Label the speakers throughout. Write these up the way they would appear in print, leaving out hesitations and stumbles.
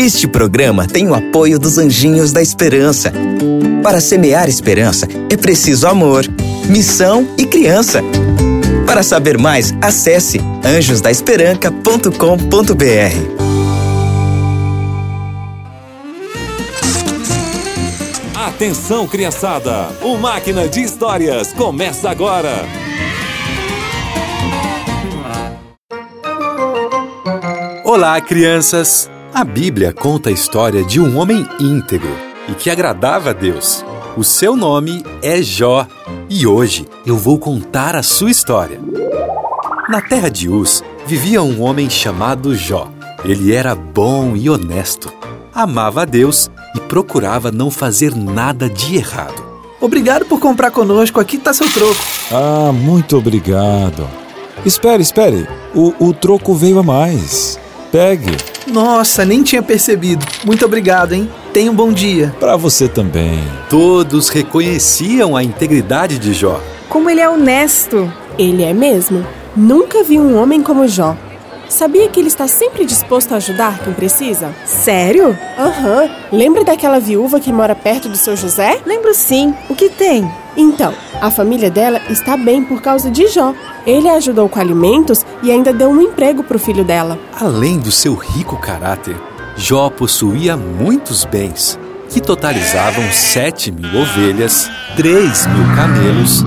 Speaker 1: Este programa tem o apoio dos Anjinhos da Esperança. Para semear esperança, é preciso amor, missão e criança. Para saber mais, acesse anjosdaesperanca.com.br.
Speaker 2: Atenção, criançada! O Máquina de Histórias começa agora!
Speaker 3: Olá, crianças! A Bíblia conta a história de um homem íntegro e que agradava a Deus. O seu nome é Jó e hoje eu vou contar a sua história. Na terra de Uz vivia um homem chamado Jó. Ele era bom e honesto, amava a Deus e procurava não fazer nada de errado.
Speaker 4: Obrigado por comprar conosco, aqui está seu troco.
Speaker 5: Ah, muito obrigado. Espere. O troco veio a mais. Pegue.
Speaker 4: Nossa, nem tinha percebido. Muito obrigado, hein? Tenha um bom dia.
Speaker 5: Para você também.
Speaker 3: Todos reconheciam a integridade de Jó.
Speaker 6: Como ele é honesto.
Speaker 7: Ele é mesmo. Nunca vi um homem como Jó. Sabia que ele está sempre disposto a ajudar quem precisa?
Speaker 6: Sério?
Speaker 7: Aham. Lembra daquela viúva que mora perto do seu José?
Speaker 6: Lembro sim. O que tem?
Speaker 7: Então, a família dela está bem por causa de Jó. Ele a ajudou com alimentos e ainda deu um emprego para o filho dela.
Speaker 3: Além do seu rico caráter, Jó possuía muitos bens, que totalizavam 7.000 ovelhas, 3.000 camelos,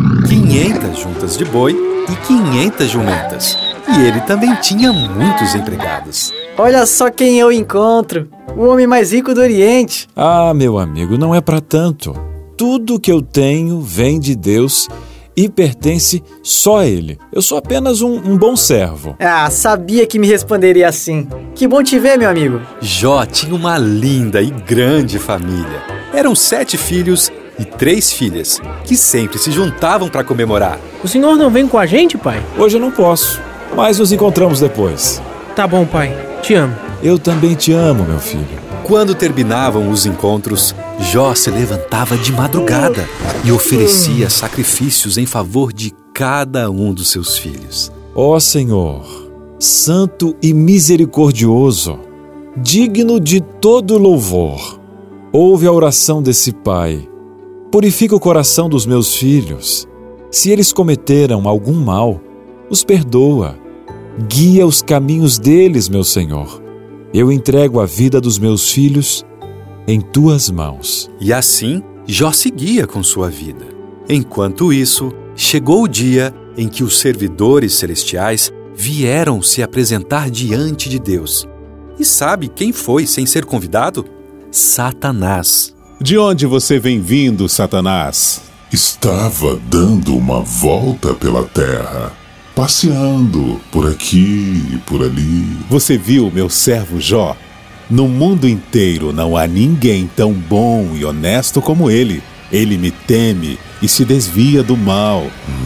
Speaker 3: 500 juntas de boi e 500 jumentas. E ele também tinha muitos empregados.
Speaker 4: Olha só quem eu encontro, o homem mais rico do Oriente.
Speaker 5: Ah, meu amigo, não é para tanto. Tudo que eu tenho vem de Deus e pertence só a Ele. Eu sou apenas um bom servo.
Speaker 4: Ah, sabia que me responderia assim. Que bom te ver, meu amigo.
Speaker 3: Jó tinha uma linda e grande família. Eram 7 filhos e 3 filhas, que sempre se juntavam para comemorar.
Speaker 8: O senhor não vem com a gente, pai?
Speaker 5: Hoje eu não posso, mas nos encontramos depois.
Speaker 8: Tá bom, pai. Te amo.
Speaker 5: Eu também te amo, meu filho.
Speaker 3: Quando terminavam os encontros, Jó se levantava de madrugada e oferecia sacrifícios em favor de cada um dos seus filhos.
Speaker 5: Ó Senhor, santo e misericordioso, digno de todo louvor, ouve a oração desse pai. Purifica o coração dos meus filhos. Se eles cometeram algum mal, os perdoa. Guia os caminhos deles, meu Senhor. Eu entrego a vida dos meus filhos em tuas mãos.
Speaker 3: E assim, Jó seguia com sua vida. Enquanto isso, chegou o dia em que os servidores celestiais vieram se apresentar diante de Deus. E sabe quem foi sem ser convidado? Satanás.
Speaker 9: De onde você vem vindo, Satanás?
Speaker 10: Estava dando uma volta pela terra, passeando por aqui e por ali.
Speaker 9: Você viu meu servo Jó? No mundo inteiro não há ninguém tão bom e honesto como ele. Ele me teme e se desvia do mal.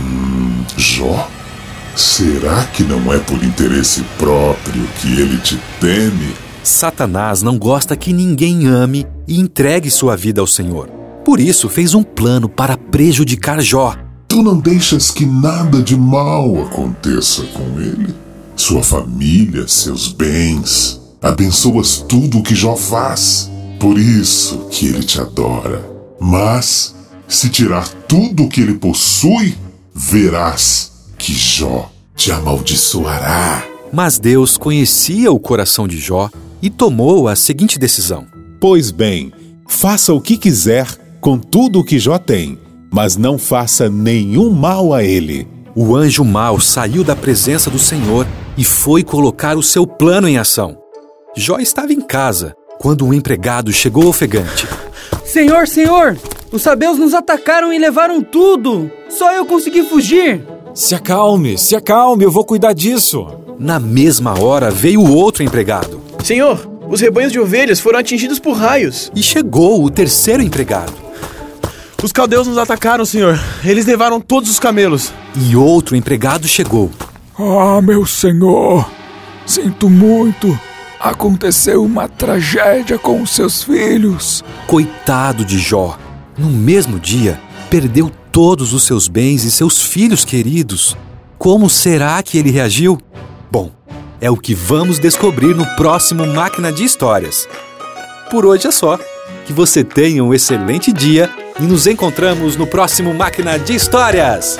Speaker 10: Jó? Será que não é por interesse próprio que ele te teme?
Speaker 3: Satanás não gosta que ninguém ame e entregue sua vida ao Senhor. Por isso fez um plano para prejudicar Jó.
Speaker 10: Tu não deixas que nada de mal aconteça com ele? Sua família, seus bens. Abençoas tudo o que Jó faz. Por isso que ele te adora. Mas, se tirar tudo o que ele possui, verás que Jó te amaldiçoará.
Speaker 3: Mas Deus conhecia o coração de Jó e tomou a seguinte decisão.
Speaker 9: Pois bem, faça o que quiser com tudo o que Jó tem, mas não faça nenhum mal a ele.
Speaker 3: O anjo mau saiu da presença do Senhor e foi colocar o seu plano em ação. Jó estava em casa quando um empregado chegou ofegante.
Speaker 8: Senhor, os sabeus nos atacaram e levaram tudo. Só eu consegui fugir.
Speaker 5: Se acalme, eu vou cuidar disso.
Speaker 3: Na mesma hora veio o outro empregado.
Speaker 11: Senhor, os rebanhos de ovelhas foram atingidos por raios.
Speaker 3: E chegou o terceiro empregado.
Speaker 11: Os caldeus nos atacaram, senhor. Eles levaram todos os camelos.
Speaker 3: E outro empregado chegou.
Speaker 12: Ah, meu senhor, sinto muito. Aconteceu uma tragédia com os seus filhos.
Speaker 3: Coitado de Jó. No mesmo dia, perdeu todos os seus bens e seus filhos queridos. Como será que ele reagiu? Bom, é o que vamos descobrir no próximo Máquina de Histórias. por hoje é só. Que você tenha um excelente dia e nos encontramos no próximo Máquina de Histórias.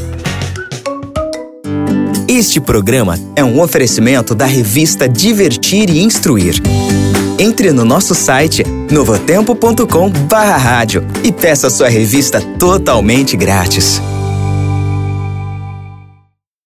Speaker 1: Este programa é um oferecimento da revista Divertir e Instruir. Entre no nosso site novotempo.com/rádio e peça sua revista totalmente grátis.